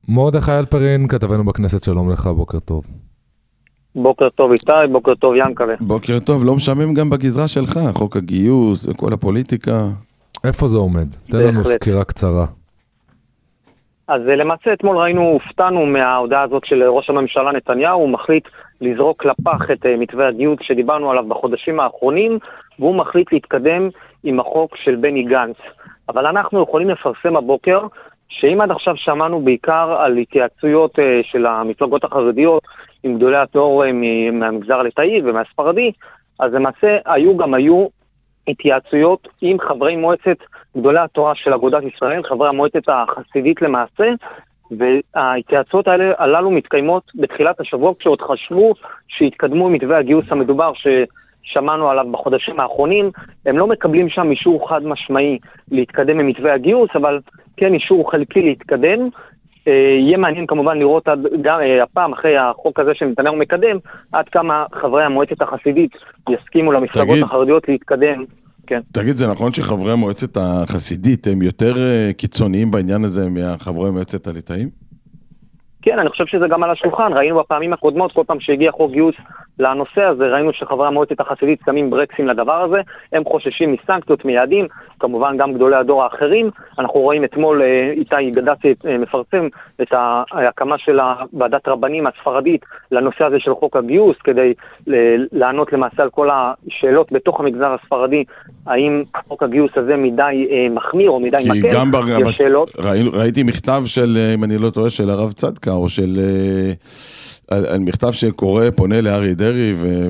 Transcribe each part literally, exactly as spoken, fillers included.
מרדכי אלפרין, כתבנו בכנסת, שלום לך, בוקר טוב. בוקר טוב איתי, בוקר טוב ינקלה. בוקר טוב, לא משעמם גם בגזרה שלך, חוק הגיוס וכל הפוליטיקה. איפה זה עומד? תן לנו סקירה קצרה. אז למעשה אתמול ראינו, הופתענו מההודעה הזאת של ראש הממשלה נתניהו, הוא מחליט לזרוק לפח את מתווה הגיוס שדיברנו עליו בחודשים האחרונים, והוא מחליט להתקדם עם החוק של בני גנץ. אבל אנחנו יכולים לפרסם הבוקר, שאם עד עכשיו שמענו בעיקר על התייעצויות של המפלגות החרדיות, עם גדולי התור מהמגזר הליטאי ומהספרדי, אז למעשה היו גם היו התייעצויות עם חברי מועצת גדולי התורה של אגודת ישראל, חברי המועצת החסידית למעשה, וההתייעצויות האלה הללו מתקיימות בתחילת השבוע, כשעוד חשבו שהתקדמו מתווה הגיוס המדובר ששמענו עליו בחודשים האחרונים. הם לא מקבלים שם אישור חד משמעי להתקדם ממתווה הגיוס, אבל כן אישור חלקי להתקדם. יהיה מעניין כמובן לראות עד, גם, הפעם אחרי החוק הזה שנתניהו מקדם, עד כמה חברי המועצת החסידית יסכימו למפלגות תגיד, החרדיות להתקדם. כן. תגיד, זה נכון שחברי המועצת החסידית הם יותר קיצוניים בעניין הזה מהחברי המועצת הליטאים? כן, אני חושב שזה גם על השולחן. ראינו בפעמים הקודמות, כל פעם שהגיע חוק גיוס לנושא הזה, ראינו שחברי המועצת החסידית שמים ברקסים לדבר הזה, הם חוששים מסנקציות מיעדים, כמובן גם גדולי הדור האחרים. אנחנו רואים אתמול, איתי גדסי מפרסם את ההקמה של ועדת רבנים הספרדית לנושא הזה של חוק הגיוס, כדי לענות למעשה על כל השאלות בתוך המגזר הספרדי, האם חוק הגיוס הזה מדי מחמיר או מדי מקל. גם שאלות... ראיתי מכתב של, אם אני לא טועה, של הרב צדקה, או של... על מכתב שקורא, פונה לאריה דרעי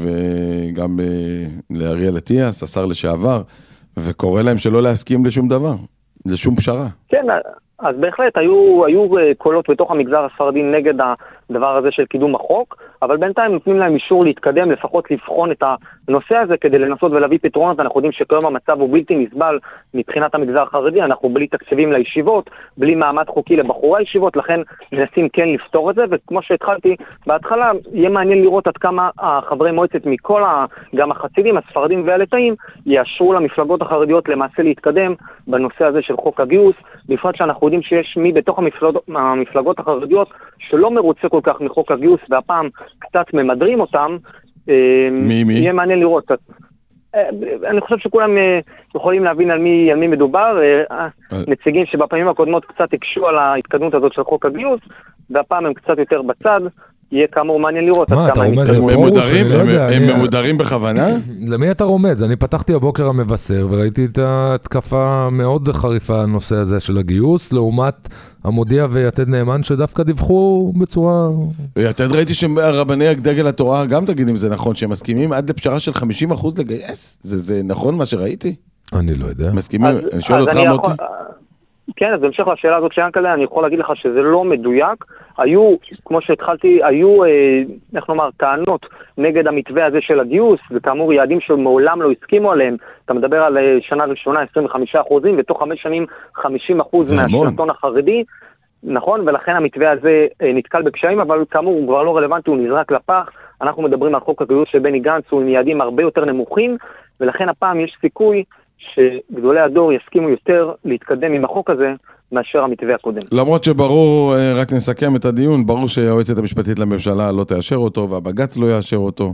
וגם לאריאל אטיאס, השר לשעבר, וקורא להם שלא להסכים לשום דבר, לשום פשרה. כן, אז בהחלט היו, היו קולות בתוך המגזר הספרדי נגד הדבר הזה של קידום החוק, אבל בינתיים נותנים להם אישור להתקדם, לפחות לבחון את הנושא הזה כדי לנסות ולהביא פתרונות. אנחנו יודעים שכיום המצב הוא בלתי נסבל מבחינת המגזר החרדי, אנחנו בלי תקציבים לישיבות, בלי מעמד חוקי לבחורי הישיבות, לכן מנסים כן לפתור את זה, וכמו שהתחלתי בהתחלה, יהיה מעניין לראות עד כמה החברי מועצת מכל, גם החסידים, הספרדים והליטאים, יאשרו למפלגות החרדיות למעשה להתקדם בנושא הזה של חוק הגיוס, בפרט שאנחנו יודעים שיש מי בתוך המפלגות, המפלגות החרדיות שלא מרוצה כל כך מחוק הגיוס, והפעם קצת ממדרים אותם. מי מי? יהיה מעניין לראות. אני חושב שכולם יכולים להבין על מי, על מי מדובר. נציגים שבפעמים הקודמות קצת הקשו על ההתקדמות הזאת של חוק הגיוס, והפעם הם קצת יותר בצד. יהיה כאמור מעניין לראות. מה, אתה רומז לפרוש? הם ממודרים בכוונה? למי אתה רומז? אני פתחתי הבוקר המבשר וראיתי את התקפה מאוד חריפה על הנושא הזה של הגיוס, לעומת המודיע ויתד נאמן שדווקא דיווחו בצורה... יתד ראיתי שרבני דגל התורה, גם תגיד אם זה נכון, שהם מסכימים עד לפשרה של חמישים אחוז לגייס? זה נכון מה שראיתי? אני לא יודע. מסכימים? אני שואל אותך מוטי. כן, אז בהמשך לשאלה הזאת שיינקלה, אני יכול להגיד לך שזה לא מדויק. היו, כמו שהתחלתי, היו, אה, איך נאמר, טענות נגד המתווה הזה של הגיוס, וכאמור יעדים שמעולם לא הסכימו עליהם. אתה מדבר על שנה ראשונה עשרים וחמישה אחוזים, ותוך חמש שנים חמישים אחוז מהשלטון החרדי, נכון? ולכן המתווה הזה אה, נתקל בקשיים, אבל כאמור הוא כבר לא רלוונטי, הוא נזרק לפח. אנחנו מדברים על חוק הגיוס של בני גנץ, הוא עם יעדים הרבה יותר נמוכים, ולכן הפעם יש סיכוי שגדולי הדור יסכימו יותר להתקדם עם החוק הזה מאשר המתווה הקודם. למרות שברור, רק נסכם את הדיון, ברור שהיועצת המשפטית לממשלה לא תאשר אותו, והבג"ץ לא יאשר אותו.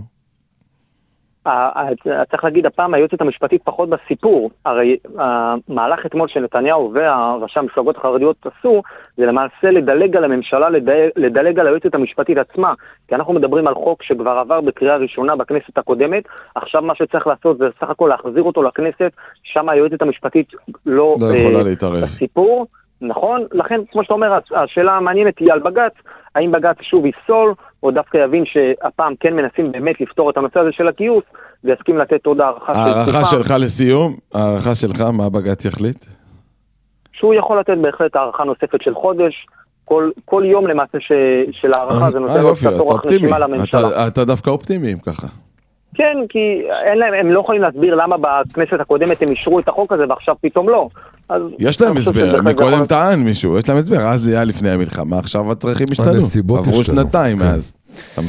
צריך להגיד, הפעם היועצת המשפטית פחות בסיפור. הרי המהלך אתמול שנתניהו והראשי המפלגות החרדיות עשו, זה למעשה לדלג על הממשלה, לדלג על היועצת המשפטית עצמה. כי אנחנו מדברים על חוק שכבר עבר בקריאה ראשונה בכנסת הקודמת, עכשיו מה שצריך לעשות זה סך הכל להחזיר אותו לכנסת, שם היועצת המשפטית לא, לא יכולה להתערב. בסיפור. נכון? לכן, כמו שאתה אומר, השאלה המעניינת היא על בג"ץ, האם בג"ץ שוב יפסול, או דווקא יבין שהפעם כן מנסים באמת לפתור את הנושא הזה של הגיוס, ויסכים לתת עוד הערכה של תקופה. הערכה שלך לסיום, הערכה שלך, מה בג"ץ יחליט? שהוא יכול לתת בהחלט הערכה נוספת של חודש, כל, כל יום למעשה ש, של הערכה, זה נותן עוד קצת אורך נשימה לממשלה. אתה, אתה דווקא אופטימי ככה. כן, כי אין להם, הם לא יכולים להסביר למה בכנסת הקודמת הם אישרו את החוק הזה, ועכשיו פתאום לא. יש להם הסבר, מקודם טען מישהו, יש להם הסבר, אז זה היה לפני המלחמה, עכשיו הצרכים השתנו, עברו שנתיים מאז, אתה מבין?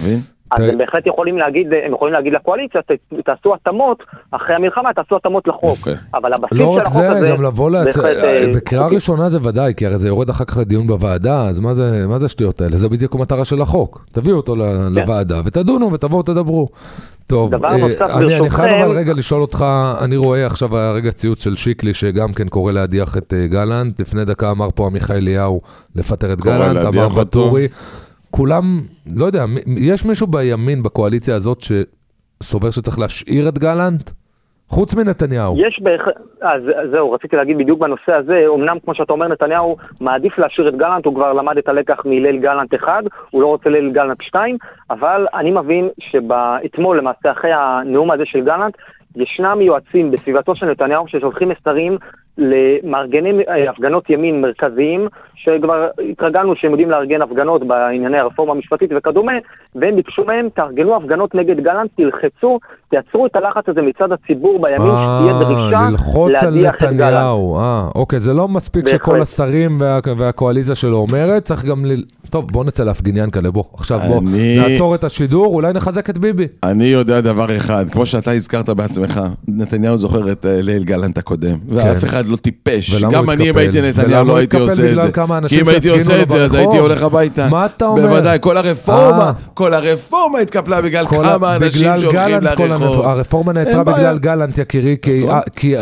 אז הם בהחלט יכולים להגיד, הם יכולים להגיד לקואליציה, תעשו התאמות, אחרי המלחמה תעשו התאמות לחוק. אבל הבסיס של החוק הזה... לא רק זה, גם לבוא להצ... בקריאה ראשונה זה ודאי, כי הרי זה יורד אחר כך לדיון בוועדה, אז מה זה השטויות האלה? זה בדיוק המטרה של החוק. תביאו אותו לוועדה, ותדונו ותבואו תדברו. טוב, אני חייב אבל רגע לשאול אותך, אני רואה עכשיו הרגע ציוץ של שיקלי, שגם כן קורא להדיח את גלנט, לפני דקה אמר פה עמיחי אליהו לפטר את גלנט, אמר ואטורי, כולם, לא יודע, יש מישהו בימין בקואליציה הזאת שסובר שצריך להשאיר את גלנט? חוץ מנתניהו. יש בערך, אז זהו, רציתי להגיד בדיוק בנושא הזה, אמנם כמו שאתה אומר, נתניהו מעדיף להשאיר את גלנט, הוא כבר למד את הלקח מליל גלנט אחד, הוא לא רוצה ליל גלנט שתיים, אבל אני מבין שבאתמול, למעשה אחרי הנאום הזה של גלנט, ישנם יועצים בסביבתו של נתניהו ששולחים מסרים למארגני הפגנות ימין מרכזיים, שכבר התרגלנו שהם יודעים לארגן הפגנות בענייני הרפורמה המשפטית וכדומה, והם ביקשו מהם, תארגנו הפגנות נגד גלנט, תלחצו, תייצרו את הלחץ הזה מצד הציבור בימין, שתהיה דרישה להדיח את גלנט. אה, אוקיי, זה לא מספיק שכל השרים והקואליציה שלו אומרת, צריך גם ל... טוב, בוא נצא להפגיניין כאלה, בוא, עכשיו בוא, נעצור את השידור, אולי נחזק את ביבי. אני יודע דבר אחד, כמו שאתה הזכרת בעצמך, נתניהו זוכר את ליל גלנט הקודם, ואף אחד לא טיפש, גם אני אם הייתי נתניהו לא הייתי עושה את זה, כי אם הייתי עושה את זה, אז הייתי הולך הביתה. מה אתה אומר? בוודאי, כל הרפורמה, כל הרפורמה התקפלה בגלל כמה אנשים שהולכים לרחוב. הרפורמה נעצרה בגלל גלנט, יקירי, כי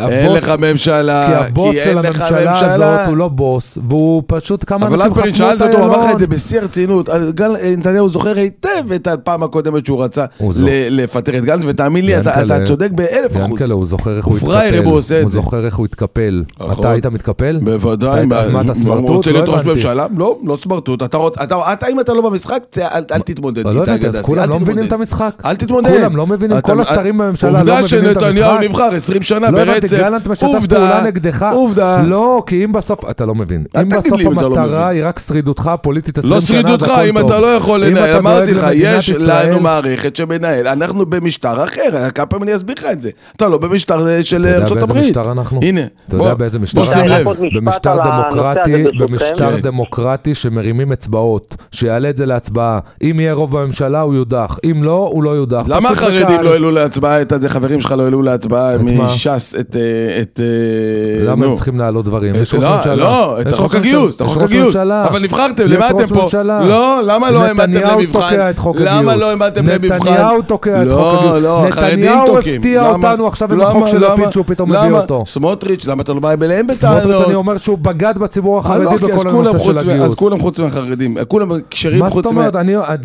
הבוס של הממשלה הזאת הוא לא בוס, והוא פשוט כמה אנשים חסמו את איילון. בשיא הרצינות, נתניהו זוכר היטב את הפעם הקודמת שהוא רצה לפטר את גלנט, ותאמין לי, אתה צודק באלף אחוז. ינקלה, הוא זוכר איך הוא התקפל. הוא זוכר איך הוא התקפל. אתה היית מתקפל? בוודאי. מה, אתה סמרטוט? רוצה לדרוש ממשלה? לא, לא סמרטוט. אתה, אם אתה לא במשחק, אל תתמודד. לא יודעת, אז כולם לא מבינים את המשחק. אל תתמודד. כולם לא מבינים, כל השרים בממשלה לא מבינים את המשחק. עובדה שנתניהו נבחר עשרים שנה ברצף. גלנט משתף פעולה נגדך. לא, כי אם בסוף, אתה לא מבין. אם בסוף המטרה היא רק שרידותך הפוליטית לא שרידותך, אם אתה לא יכול לנהל, אמרתי לך, יש לנו מערכת שמנהל, אנחנו במשטר אחר, כמה פעמים אני אסביר לך את זה, אתה לא במשטר של ארצות הברית. אתה יודע באיזה משטר אנחנו? הנה, אתה יודע באיזה משטר אנחנו? במשטר דמוקרטי, במשטר דמוקרטי שמרימים אצבעות, שיעלה את זה להצבעה, אם יהיה רוב בממשלה הוא יודח, אם לא, הוא לא יודח. למה החרדים לא העלו להצבעה, את זה חברים שלך לא העלו להצבעה מש"ס, את... למה הם צריכים להעלות דברים? יש ראש ממשלה. לא, את החוק הגיוס, את החוק הגיוס. אבל נבחרתם, למה אתם פה? לא, למה לא העמדתם למבחן? למה לא העמדתם למבחן? נתניהו תוקע את חוק הגיוס. לא, החרדים נתניהו תוקעים. הפתיע אותנו עכשיו עם החוק של לפיד שהוא פתאום מביא אותו. סמוטריץ', למה אתה לא בא אליהם בטענות? סמוטריץ' אני אומר שהוא בגד בציבור החרדי בכל הנושא של הגיוס. אז כולם חוץ מהחרדים, כולם כשרים חוץ מה... מה זאת אומרת?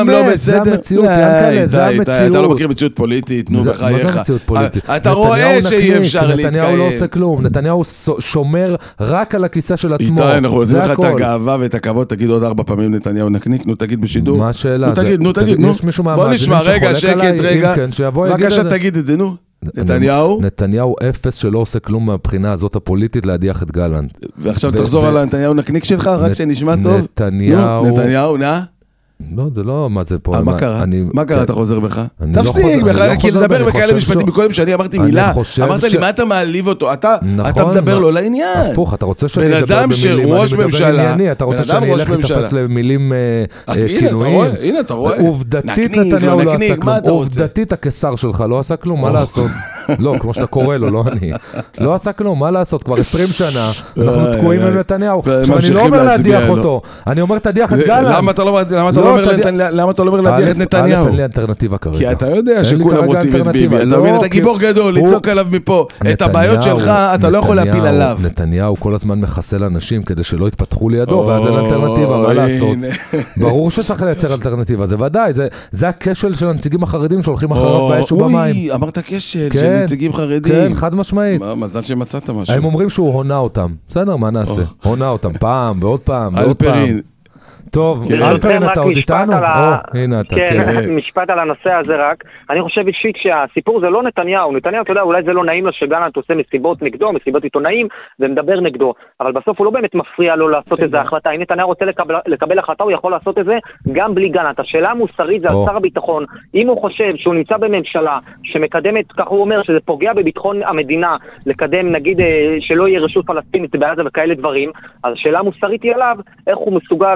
זה המציאות, ינקלה, זה המציאות. אתה לא מכיר מציאות פוליטית, נו בחייך. מה זה מציאות פוליטית? אתה רואה שאי אפשר להתקיים. נתניהו לא עושה כלום, נתניהו שומר רק על הכיסא של עצמו. איתי, אנחנו נותנים לך את הגאווה ואת הכבוד, תגיד עוד ארבע פעמים נתניהו נקניק, נו תגיד בשידור. מה השאלה? נו תגיד, נו תגיד, נו. בוא נשמע, רגע, שקט, רגע. בבקשה תגיד את זה, נו. נתניהו? נתניהו אפס שלא עושה כלום מהבחינה הזאת הפוליטית להדיח את גלנט. ועכשיו תחזור על הנתניהו נקניק שלך, רק שנשמע טוב. נתניהו... נתניהו, נא? לא, זה לא, מה זה פה? מה קרה? מה קרה אתה חוזר בך? תפסיק, כי לדבר בכאלה משפטים, בקודם שאני אמרתי מילה, אמרת לי, מה אתה מעליב אותו? אתה מדבר לא לעניין. הפוך, אתה רוצה שאני אדבר במילים, אני מדבר ענייני, אתה רוצה שאני אלך להתפס למילים כינויים. הנה, אתה רואה. עובדתית נתניהו לא עשה כלום. עובדתית הקיסר שלך לא עשה כלום, מה לעשות? לא, כמו שאתה קורא לו, לא אני. לא עשה כלום, מה לעשות? כבר עשרים שנה, אנחנו תקועים עם נתניהו. עכשיו, אני לא אומר להדיח אותו. אני אומר, תדיח את גלנט. למה אתה לא אומר להדיח את נתניהו? א', אין לי אלטרנטיבה כרגע. כי אתה יודע שכולם רוצים את ביבי. אתה מבין, אתה גיבור גדול, לצעוק עליו מפה. את הבעיות שלך, אתה לא יכול להפיל עליו. נתניהו כל הזמן מחסל אנשים כדי שלא יתפתחו לידו, ואז אין אלטרנטיבה, מה לעשות? ברור שצריך לייצר אלטרנטיבה, זה ודאי. זה הכשל של הנציגים החרדים שהולכים אחריו באש ובמים. אוי, אמרת כשל של נציגים חרדים. כן, חד משמעית. מזל שמצאת משהו. הם אומרים שהוא הונה אותם. בסדר, מה נעשה? הונה אותם פעם, ועוד פעם, ועוד פעם. טוב, אלפרין, אתה עוד איתנו? הנה אתה, כן. משפט על הנושא הזה רק. אני חושב אישית שהסיפור זה לא נתניהו. נתניהו, אתה יודע, אולי זה לא נעים לו שגלנט עושה מסיבות נגדו, מסיבות עיתונאים, ומדבר נגדו. אבל בסוף הוא לא באמת מפריע לו לעשות איזו החלטה. אם נתניהו רוצה לקבל החלטה, הוא יכול לעשות את זה גם בלי גלנט. השאלה המוסרית זה על שר הביטחון. אם הוא חושב שהוא נמצא בממשלה שמקדמת, כך הוא אומר, שזה פוגע בביטחון המדינה, לקדם, נגיד, שלא יהיה רשות פלסטינית בעזה וכאלה דברים, אז השאלה המוסרית היא עליו, איך הוא מסוגל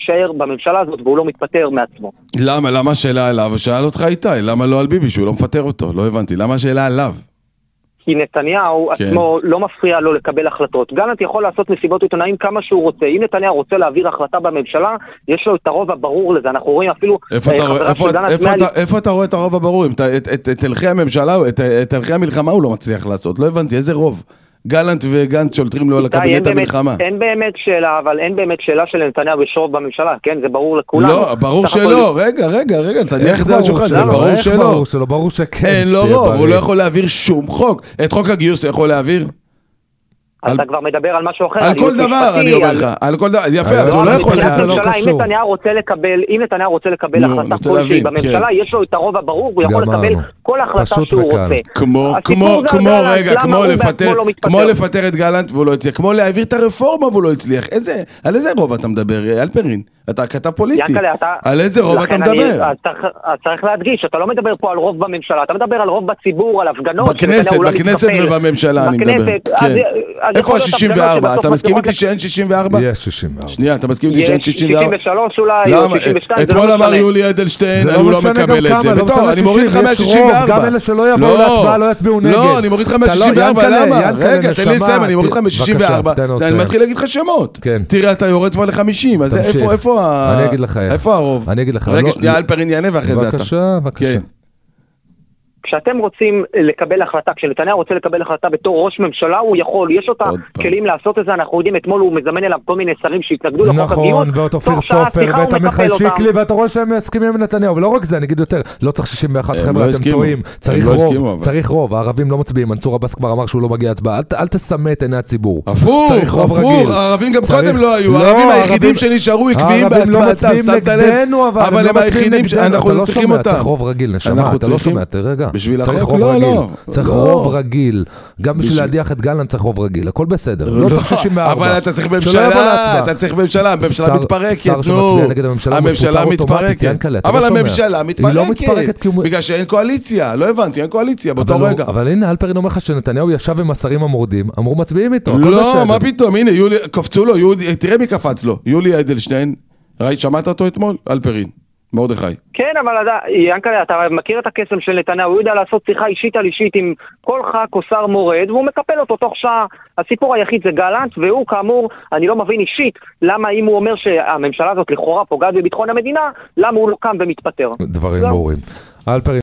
להישאר בממשלה הזאת והוא לא מתפטר מעצמו. למה? למה השאלה עליו? שאל אותך איתי, למה לא על ביבי שהוא לא מפטר אותו? לא הבנתי, למה השאלה עליו? כי נתניהו כן. עצמו לא מפריע לו לקבל החלטות. גלנט יכול לעשות מסיבות עיתונאים כמה שהוא רוצה. אם נתניהו רוצה להעביר החלטה בממשלה, יש לו את הרוב הברור לזה. אנחנו רואים אפילו... איפה אתה, איפה, איפה, אתה, איפה אתה רואה את הרוב הברור? את, את, את, את הלכי הממשלה, את, את הלכי המלחמה הוא לא מצליח לעשות. לא הבנתי, איזה רוב? גלנט וגנץ שולטרים לו על הקבינט המלחמה. אין באמת שאלה, אבל אין באמת שאלה של נתניהו יש רוב בממשלה, כן? זה ברור לכולם. לא, ברור שלא. רגע, רגע, רגע, תניח את זה על שולחן, זה ברור שלא. ברור שכן. אין לו רוב, הוא לא יכול להעביר שום חוק. את חוק הגיוס יכול להעביר? אתה כבר מדבר על משהו אחר. על כל דבר, אני אומר לך. על כל דבר, יפה, אז הוא לא יכול להעביר. אם נתניהו רוצה לקבל, אם נתניהו רוצה לקבל החלטה כלשהי בממשלה, יש לו את הרוב הברור, הוא יכול לקבל כל החלטה שהוא רוצה. כמו, כמו, כמו, רגע, כמו לפטר את גלנט והוא לא הצליח, כמו להעביר את הרפורמה והוא לא הצליח. על איזה רוב אתה מדבר, אלפרין? אתה כתב פוליטי. על איזה רוב אתה מדבר? אז צריך להדגיש, אתה לא מדבר פה על רוב בממשלה, אתה מדבר על רוב בציבור, על הפגנות. בכנסת, בכנסת ובממשלה אני מדבר. איפה ה-שישים וארבע? אתה מסכים איתי שאין שישים וארבע? יש שישים וארבע. שנייה, אתה מסכים איתי שאין שישים וארבע? שישים ושלוש אולי, או שישים ושתיים, אתמול אמר יולי אדלשטיין, הוא לא מקבל את זה. בטוב, אני מוריד לך מה-שישים וארבע. גם אלה שלא יבואו להצבעה לא יצביעו נגד. לא, אני מוריד לך מה-שישים וארבע, למה? רגע, תן לי לסיים, אני מוריד לך מה-שישים וארבע. אני מתחיל להגיד לך שמות. תראה, אתה יורד כבר ל-חמישים, אז איפה ה... אני אגיד לך איך. איפה הרוב? אני אגיד לך. רגע, שנייה, אלפרין יענה ואחרי זה אתה. בבקשה, בבקשה. כשאתם רוצים לקבל החלטה, כשנתניהו רוצה לקבל החלטה בתור ראש ממשלה, הוא יכול, יש אותה כלים לעשות את זה, אנחנו יודעים, אתמול הוא מזמן אליו כל מיני שרים שהתנגדו לחוק הגיוס. נכון, ואת אופיר סופר, ואת עמיחי שיקלי, ואתה רואה שהם מסכימים עם נתניהו, ולא רק זה, אני אגיד יותר, לא צריך שישים ואחת, חבר'ה, אתם טועים, צריך רוב, צריך רוב, הערבים לא מצביעים, מנסור עבאס כבר אמר שהוא לא מגיע הצבעה, אל תסמא את עיני הציבור. הפוך, הפוך, הערבים גם קודם לא היו, הערבים היחידים שנשארו עקביים בהצבעתם, שמת לב? אבל הם היחידים שאנחנו לא צריכים אותם. צריך רוב רגיל, נשמה, אתה לא שומע, רגע. צריך רוב רגיל, צריך רוב רגיל, גם בשביל להדיח את גלנט צריך רוב רגיל, הכל בסדר, לא צריך שישים וארבע. אבל אתה צריך ממשלה, אתה צריך ממשלה, הממשלה מתפרקת, נו, הממשלה מתפרקת, אבל הממשלה מתפרקת, בגלל שאין קואליציה, לא הבנתי, אין קואליציה באותו רגע. אבל הנה, אלפרין אומר לך שנתניהו ישב עם השרים המורדים, אמרו מצביעים איתו, הכל בסדר. לא, מה פתאום, הנה, קפצו לו, תראה מי קפץ לו, יולי אדלשטיין, ראית, שמעת אותו אתמול? אלפרין. מרדכי. כן, אבל ינקלה, אתה מכיר את הקסם של נתניהו, הוא יודע לעשות שיחה אישית על אישית עם כל ח"כ או שר מורד, והוא מקפל אותו תוך שעה. הסיפור היחיד זה גלנט, והוא כאמור, אני לא מבין אישית, למה אם הוא אומר שהממשלה הזאת לכאורה פוגעת בביטחון המדינה, למה הוא לא קם ומתפטר. דברים ברורים. אלפרין